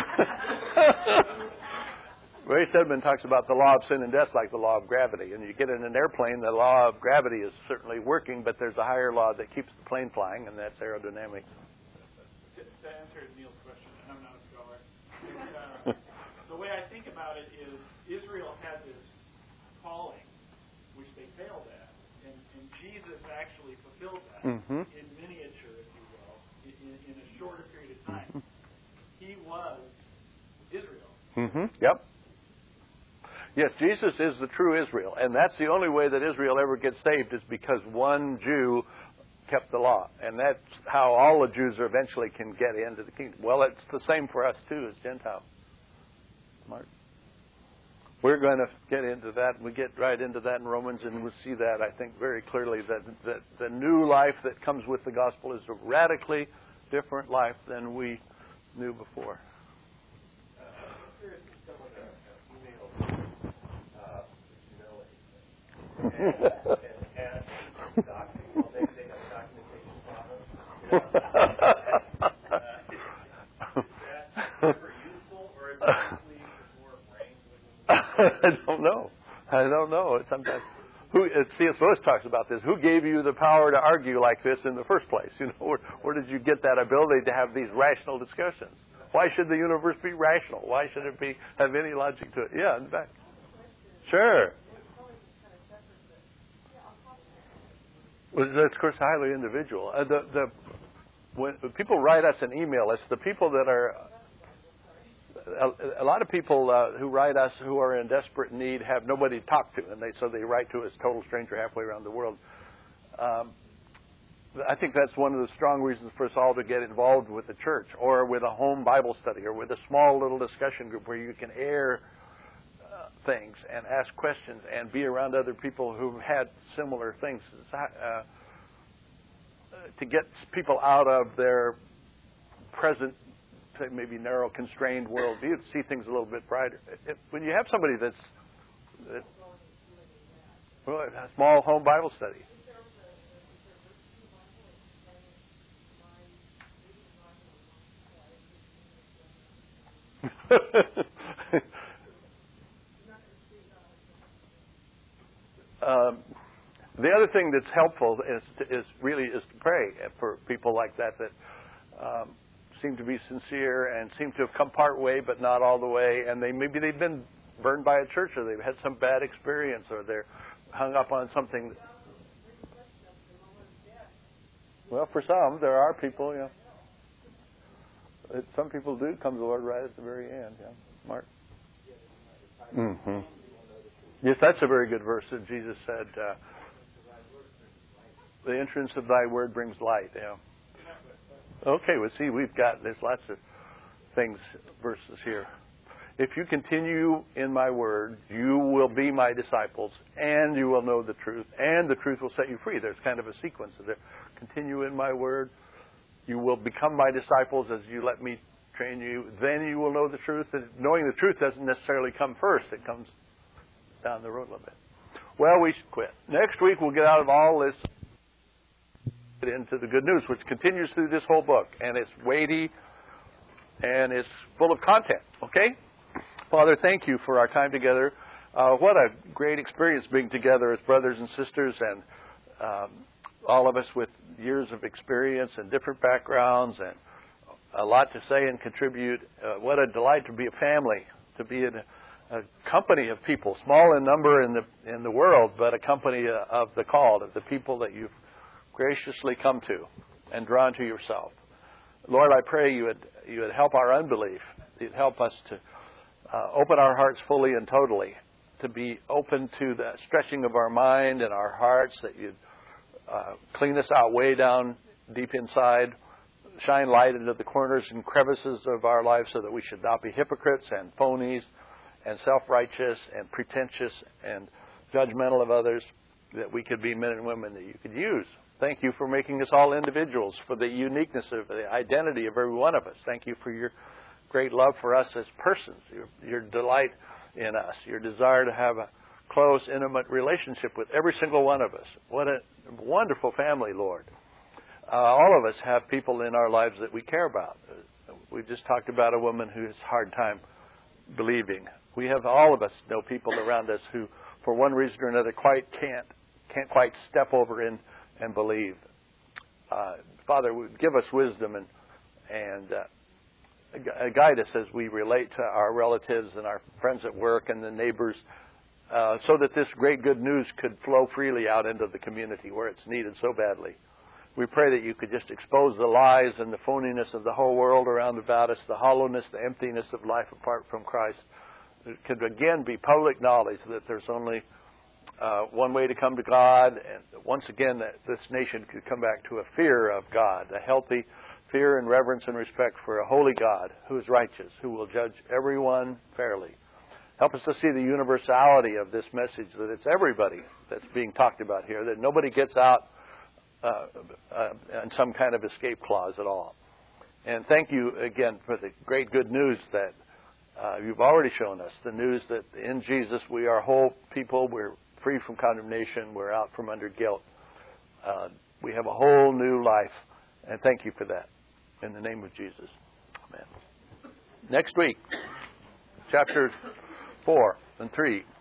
Ray Stedman talks about the law of sin and death like the law of gravity. And you get in an airplane, the law of gravity is certainly working, but there's a higher law that keeps the plane flying, and that's aerodynamics. To, to answer Neil's question, and I'm not a scholar, uh, the way I think about it is Israel had this calling, which they failed at, and, and Jesus actually fulfilled that Mm-hmm. in miniature, if you will, in, in a shorter period of time. Mm-hmm. He was Israel. Mm-hmm. Yep. Yes, Jesus is the true Israel, and that's the only way that Israel ever gets saved is because one Jew kept the law, and that's how all the Jews eventually can get into the kingdom. Well, it's the same for us too as Gentiles. Mark. We're going to get into that. We get right into that in Romans, and we'll see that, I think, very clearly, that, that the new life that comes with the gospel is a radically different life than we knew before. Uh, I'm curious if someone uh, emailed uh, you know, and, and asked doc, well, they, they have a documentation problem. You know, uh, is, is that ever useful, or is it I don't know. I don't know. Sometimes, who C S Lewis talks about this. Who gave you the power to argue like this in the first place? You know, where, where did you get that ability to have these rational discussions? Why should the universe be rational? Why should it be have any logic to it? Yeah, in fact. Sure. Well, that's of course highly individual. Uh, the the when people write us an email, it's the people that are. A, a lot of people uh, who write us who are in desperate need have nobody to talk to, and they so they write to us, total stranger halfway around the world. Um, I think that's one of the strong reasons for us all to get involved with the church, or with a home Bible study, or with a small little discussion group where you can air uh, things and ask questions and be around other people who've had similar things. Uh, to get people out of their present, maybe narrow, constrained worldview, to see things a little bit brighter. It, when you have somebody that's, that, well, a small home Bible study. um, the other thing that's helpful is to, is really is to pray for people like that that. Um, seem to be sincere and seem to have come part way but not all the way, and they maybe they've been burned by a church, or they've had some bad experience, or they're hung up on something. Well, for some there are people, yeah. Some people do come to the Lord right at the very end, yeah. Mark? Mm-hmm. Yes, that's a very good verse that Jesus said, uh, the entrance of thy word brings light, yeah. Okay, well, see, we've got, there's lots of things, verses here. If you continue in my word, you will be my disciples, and you will know the truth, and the truth will set you free. There's kind of a sequence of there. Continue in my word. You will become my disciples as you let me train you. Then you will know the truth. And knowing the truth doesn't necessarily come first. It comes down the road a little bit. Well, we should quit. Next week, we'll get out of all this into the good news, which continues through this whole book, and it's weighty and it's full of content. Okay, Father, thank you for our time together. Uh, what a great experience being together as brothers and sisters, and um, all of us with years of experience and different backgrounds, and a lot to say and contribute. Uh, what a delight to be a family, to be in a, a company of people, small in number in the in the world, but a company of the called, of the people that you've graciously come to and drawn to yourself. Lord, I pray you would you would help our unbelief. You'd help us to uh, open our hearts fully and totally, to be open to the stretching of our mind and our hearts, that you'd uh, clean us out way down deep inside, shine light into the corners and crevices of our lives so that we should not be hypocrites and phonies and self-righteous and pretentious and judgmental of others, that we could be men and women that you could use. Thank you for making us all individuals, for the uniqueness of the identity of every one of us. Thank you for your great love for us as persons, your, your delight in us, your desire to have a close, intimate relationship with every single one of us. What a wonderful family, Lord. Uh, all of us have people in our lives that we care about. We've just talked about a woman who has a hard time believing. We have, all of us know people around us who, for one reason or another, quite can't can't quite step over in and believe. Uh, Father, give us wisdom and and uh, guide us as we relate to our relatives and our friends at work and the neighbors uh, so that this great good news could flow freely out into the community where it's needed so badly. We pray that you could just expose the lies and the phoniness of the whole world around about us, the hollowness, the emptiness of life apart from Christ. It could again be public knowledge that there's only uh, one way to come to God, and once again that this nation could come back to a fear of God, a healthy fear and reverence and respect for a holy God who is righteous, who will judge everyone fairly. Help us to see the universality of this message, that it's everybody that's being talked about here, that nobody gets out uh, uh, in some kind of escape clause at all. And thank you again for the great good news that uh, you've already shown us, the news that in Jesus we are whole people, we're free from condemnation, we're out from under guilt. Uh, we have a whole new life, and thank you for that. In the name of Jesus. Amen. Next week, chapter four and three.